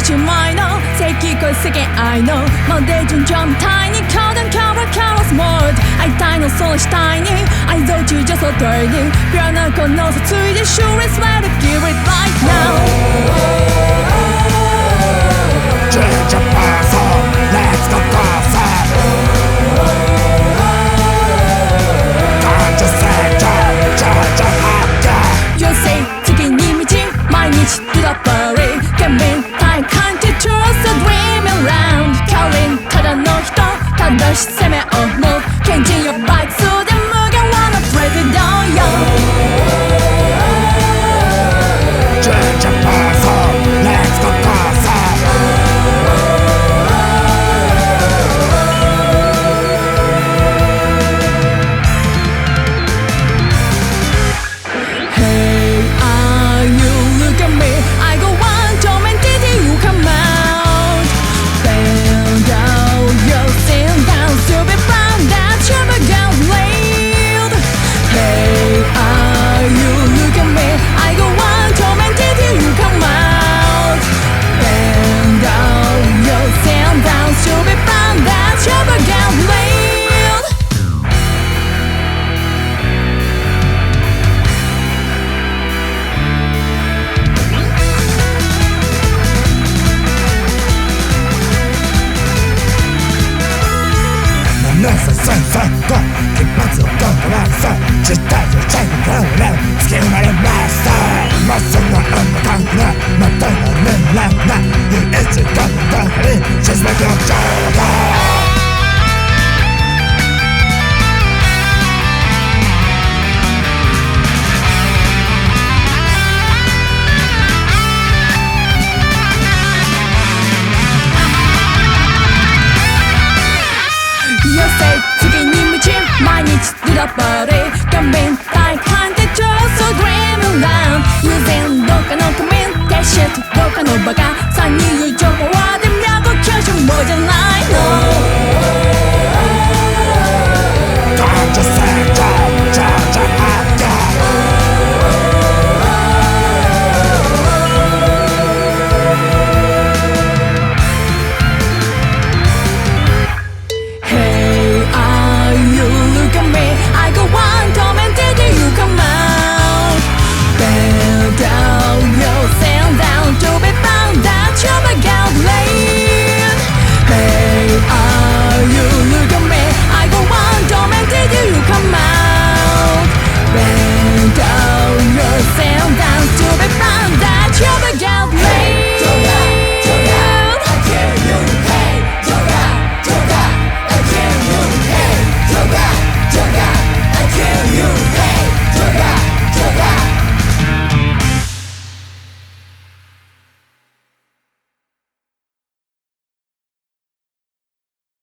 一枚の世紀越え世間愛のまるで順調みたいに強弾キャラキャラスモード会いたいのその死体に愛憎中じゃそどいにピュアなこの殺意で Sure it's ready to give it right now Change your person, let's go closer. Can't you say change your heart? You say 月に道毎日 Do the party Can be time can't you trust the dreaming round Carrying ただの人ただし攻めを持つ賢人やバイク数で無限はのプレゼントよ Change your person, let's go closer. Hey, you look at me I go one torment till you come out Bend down, you sit down To be found that you began late Hey, you look at me I go one torment till you come out Bend down, you sit down To be found that you began late Necessary, keep myself going outside. Just as you're trying to go out, skin my master. Muscle not on the tongue, not on the limb, not. You itchy, got the body, just like a joker.